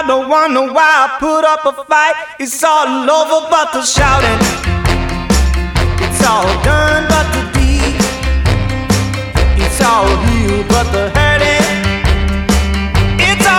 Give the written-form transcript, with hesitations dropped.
I don't wonder why I put up a fight. It's all over but the shouting. It's all done.